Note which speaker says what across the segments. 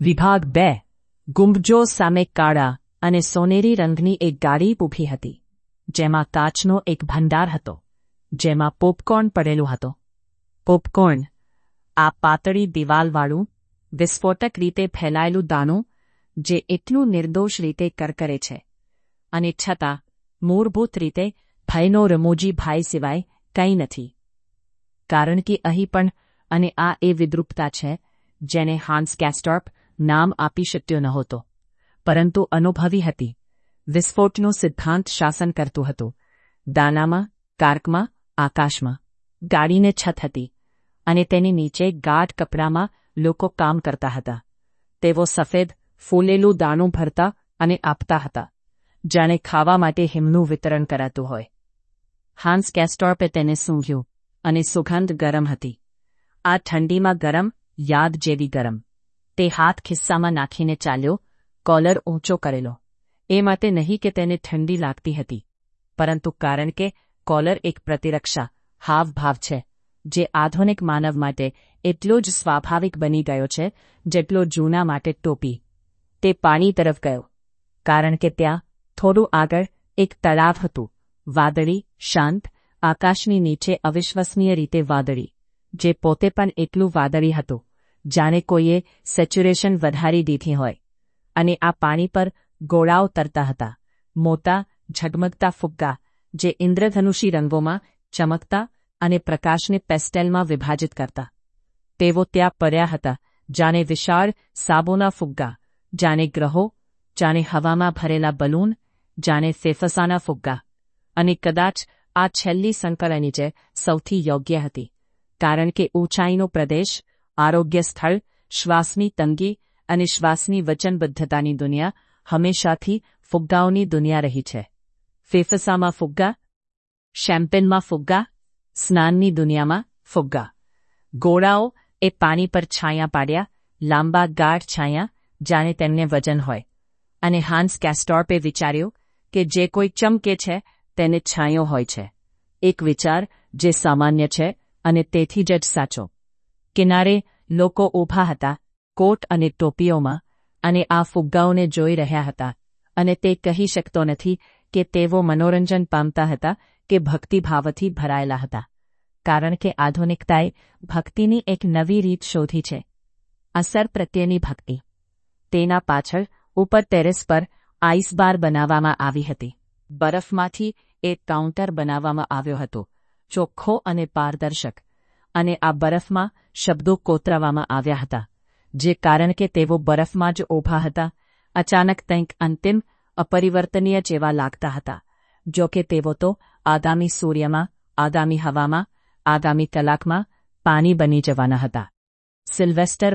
Speaker 1: વિભાગ 2 ગુંબજો સામે કાળા અને સોનેરી રંગની એક ગાડી ઊભી હતી, જેમાં કાચનો એક ભંડાર હતો, જેમાં પોપકોર્ન પડેલું હતો. પોપકોર્ન, આ પાતળી દિવાલવાળું, વિસ્ફોટક રીતે ફેલાયેલું દાણું, જે એટલું નિર્દોષ રીતે કરકરે છે, અને છતાં મૂળભૂત રીતે ભયનો રમૂજી ભાઈ સિવાય કંઈ નથી. કારણ કે અહીં પણ, અને આ એ વિદ્રુપતા છે જેને હાન્સ કેસ્ટોર્પ નામ આપી શક્યો નહોતો, પરંતુ અનુભવી હતી. વિસ્ફોટનો સિદ્ધાંત શાસન કરતું હતું. દાનામાં, કાર્કમાં, આકાશમાં. ગાડીને છત હતી, અને તેની નીચે ગાઢ કપડામાં લોકો કામ કરતા હતા. તેઓ સફેદ, ફૂલેલું દાણું ભરતા અને આપતા હતા, જાણે ખાવા માટે હિમનું વિતરણ કરાતું હોય. હાન્સ કેસ્ટોર્પે તેને સૂંઘ્યું, અને સુગંધ ગરમ હતી. આ ઠંડીમાં ગરમ, યાદ જેવી ગરમ. તે હાથ ખિસ્સામાં નાખીને ચાલ્યો, કોલર ઊંચો કરેલો. એ માટે નહીં કે તેને ઠંડી લાગતી હતી, પરંતુ કારણ કે કોલર એક પ્રતિરક્ષા હાવભાવ છે, જે આધુનિક માનવ માટે એટલો જ સ્વાભાવિક બની ગયો છે જેટલો જૂના માટે ટોપી. તે પાણી તરફ ગયો, કારણ કે ત્યાં થોડું આગળ એક તળાવ હતું, વાદળી, શાંત, આકાશની નીચે અવિશ્વસનીય રીતે વાદળી, જે પોતે પણ એટલું વાદળી હતું જાણે કોઈએ સેચ્યુરેશન વધારી દીધી હોય. અને આ પાણી પર ગોળાઓ તરતા હતા, મોટા, ઝગમગતા ફુગ્ગા, જે ઇન્દ્રધનુષી રંગોમાં ચમકતા અને પ્રકાશને પેસ્ટેલમાં વિભાજિત કરતા. તેઓ ત્યાં પડ્યા હતા, જાણે વિશાળ સાબોના ફુગ્ગા, જાણે ગ્રહો, જાણે હવામાં ભરેલા બલૂન, જાણે ફેફસાના ફુગ્ગા. અને કદાચ આ છેલ્લી સંકલનની જે સૌથી યોગ્ય હતી, કારણ કે ઊંચાઈનો પ્રદેશ, આરોગ્ય સ્થળ, શ્વાસની તંગી અને શ્વાસની વચનબદ્ધતાની દુનિયા હંમેશાથી ફુગ્ગાઓની દુનિયા રહી છે. ફેફસામાં ફુગ્ગા, શેમ્પેનમાં ફુગ્ગા, સ્નાનની દુનિયામાં ફુગ્ગા. ગોળાઓ એ પાણી પર છાયા પાડ્યા, લાંબા ગાઢ છાયા, જાણે તેમને વજન હોય. અને હાન્સ કેસ્ટોર્પે વિચાર્યું કે જે કોઈ ચમકે છે તેને છાંયો હોય છે. એક વિચાર જે સામાન્ય છે અને તેથી જ સાચો. કિનારે લોકો ઊભા હતા, કોટ અને ટોપીઓમાં, અને આ ફુગ્ગાઓને જોઈ રહ્યા હતા, અને તે કહી શકતો નથી કે તેઓ મનોરંજન પામતા હતા કે ભક્તિભાવથી ભરાયેલા હતા, કારણ કે આધુનિકતાએ ભક્તિની એક નવી રીત શોધી છે, અસર પ્રત્યેની ભક્તિ. તેના પાછળ ઉપર ટેરેસ પર આઈસ બાર બનાવવામાં આવી હતી. બરફમાંથી એક કાઉન્ટર બનાવવામાં આવ્યો હતો, ચોખ્ખો અને પારદર્શક, અને આ બરફમાં શબ્દો કોતરાવવામાં આવ્યા હતા, જે કારણ કે તેઓ બરફમાં જ ઊભા હતા, અચાનક કંઈક અંતિમ, અપરિવર્તનીય જેવા લાગતા હતા. જો કે તેઓ તો આગામી સૂર્યમાં, આગામી હવામાં, આગામી કલાકમાં પાણી બની જવાના હતા. સિલ્વેસ્ટર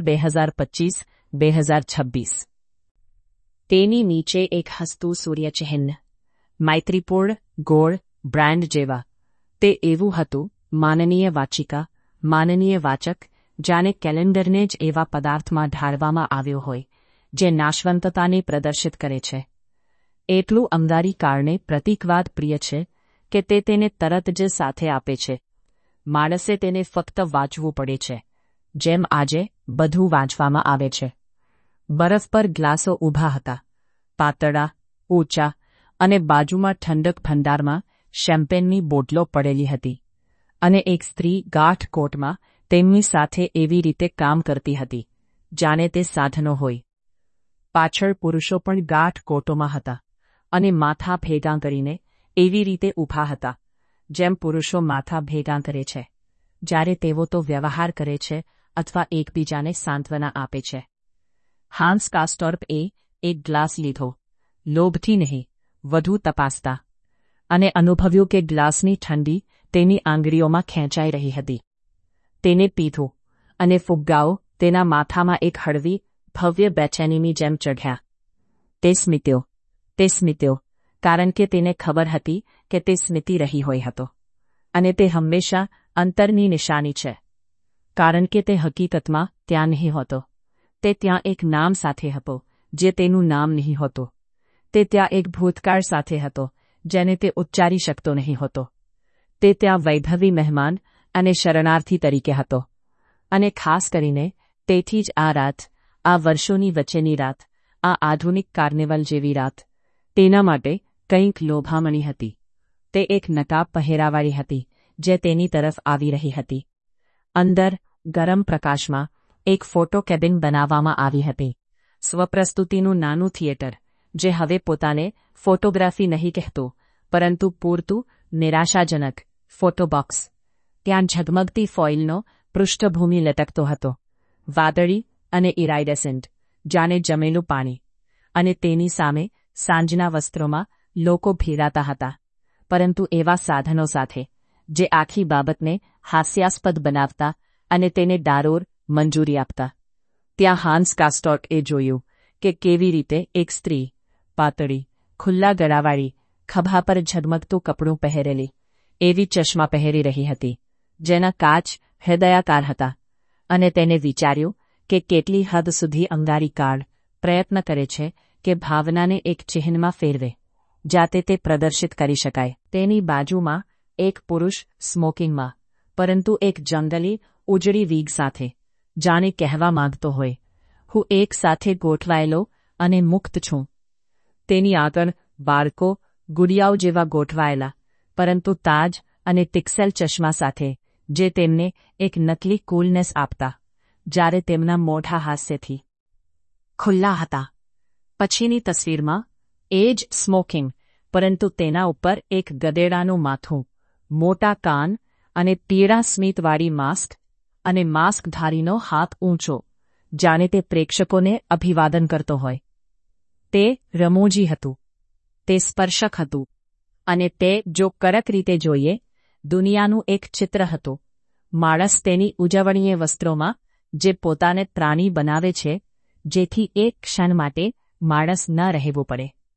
Speaker 1: 2025-2026. તેની નીચે એક હસતું સૂર્યચિહ્ન, મૈત્રીપૂર્ણ, ગોળ, બ્રાન્ડ જેવા. તે એવું હતું, માનનીય વાચિકા, માનનીય વાચક, જાણે કેલેન્ડરને જ એવા પદાર્થમાં ઢાળવામાં આવ્યો હોય, જે નાશવંતતાને પ્રદર્શિત કરે છે. એટલું અમદારી કારણે પ્રતીકવાદ પ્રિય છે કે તે તેને તરત જ સાથે આપે છે. માણસે તેને ફક્ત વાંચવું પડે છે, જેમ આજે બધું વાંચવામાં આવે છે. બરફ પર ગ્લાસો ઊભા હતા, પાતળા, ઊંચા, અને બાજુમાં ઠંડક ભંડારમાં શેમ્પેનની બોટલો પડેલી હતી. અને એક સ્ત્રી ગાઢ કોટમાં તેમની સાથે એવી રીતે કામ કરતી હતી, જાણે તે સાધનો હોય. પાછળ પુરુષો પણ ગાઢ કોટોમાં હતા, અને માથા ભેગાં કરીને એવી રીતે ઊભા હતા, જેમ પુરુષો માથા ભેગાં કરે છે જ્યારે તેઓ તો વ્યવહાર કરે છે અથવા એકબીજાને સાંત્વના આપે છે. હાન્સ કેસ્ટોર્પે એક ગ્લાસ લીધો, લોભથી નહીં, વધુ તપાસતા, અને અનુભવ્યું કે ગ્લાસની ઠંડી તેની આંગળીઓમાં ખેંચાઈ રહી હતી. તેને પીધું, અને ફુગ્ગાઓ તેના માથામાં એક હળવી, ભવ્ય બેચેનીની જેમ ચઢ્યા. તે સ્મિત્યો, કારણ કે તેને ખબર હતી કે તે સ્મિતી રહી હોય હતો. અને તે હંમેશા અંતરની નિશાની છે, કારણ કે તે હકીકતમાં ત્યાં નહીં હોતો. તે ત્યાં એક નામ સાથે હતો, જે તેનું નામ નહીં હોતું. તે ત્યાં એક ભૂતકાળ સાથે હતો, જેને તે ઉચ્ચારી શકતો નહીં હોતો. તે ત્યાં વૈભવી મહેમાન અને શરણાર્થી તરીકે હતો. અને ખાસ કરીને તેથી જ આ રાત, આ વર્ષોની વચ્ચેની રાત, આ આધુનિક કાર્નિવલ જેવી રાત, તેના માટે કંઈક લોભામણી હતી. તે એક નકાબ પહેરાવાળી હતી જે તેની તરફ આવી રહી હતી. અંદર ગરમ પ્રકાશમાં એક ફોટો કેબિન બનાવવામાં આવી હતી. સ્વપ્રસ્તુતિનું નાનું થિયેટર, જે હવે પોતાને ફોટોગ્રાફી નહીં કહેતું, પરંતુ પૂરતું નિરાશાજનક ફોટોબોક્સ. ત્યાં ઝગમગતી ફોઇલનો પૃષ્ઠભૂમિ લટકતો હતો, વાદળી અને ઇરાઇડેસન્ટ, જાણે જમેલું પાણી. અને તેની સામે સાંજના વસ્ત્રોમાં લોકો ભીરાતા હતા, પરંતુ એવા સાધનો સાથે જે આખી બાબતને હાસ્યાસ્પદ બનાવતા અને તેને ડારોર મંજૂરી આપતા. ત્યાં હાન્સ કાસ્ટોર્કે જોયું કે કેવી રીતે એક સ્ત્રી, પાતળી, ખુલ્લા ગળાવાળી, ખભા પર ઝગમગતું કપડું પહેરેલી, એવી ચશ્મા પહેરી રહી હતી જેના કાચ હૃદયાકાર હતા, અને તેને વિચાર્યું કે કેટલી હદ સુધી અંગારી કાર્ડ પ્રયત્ન કરે છે કે ભાવનાને એક ચિહ્નમાં ફેરવે, જાતે તે પ્રદર્શિત કરી શકાય. તેની બાજુમાં એક પુરુષ સ્મોકિંગમાં, પરંતુ એક જંગલી, ઉજળી વીગ સાથે, જાણે કહેવા માંગતો હોય, હું એક સાથે ગોઠવાયેલો અને મુક્ત છું. તેની આગળ બાળકો ગુડિયાઓ જેવા ગોઠવાયેલા, પરંતુ તાજ અને પિક્સેલ ચશ્મા સાથે, જે તેમને એક નકલી કૂલનેસ આપતા, જ્યારે તેમના મોઢા હાસ્યથી ખુલ્લા હતા. પછીની તસવીરમાં એ જ સ્મોકિંગ, પરંતુ તેના ઉપર એક ગધેડાનું માથું, મોટા કાન અને પીળા સ્મિતવાળી માસ્ક, અને માસ્કધારીનો હાથ ઊંચો, જાણે તે પ્રેક્ષકોને અભિવાદન કરતો હોય. તે રમૂજી હતું, તે સ્પર્શક હતું, અને તે, જો કડક રીતે જોઈએ, દુનિયાનું એક ચિત્ર હતું. માણસ તેની ઉજવણીય વસ્ત્રોમાં, જે પોતાને પ્રાણી બનાવે છે, જેથી એક ક્ષણ માટે માણસ ન રહેવું પડે.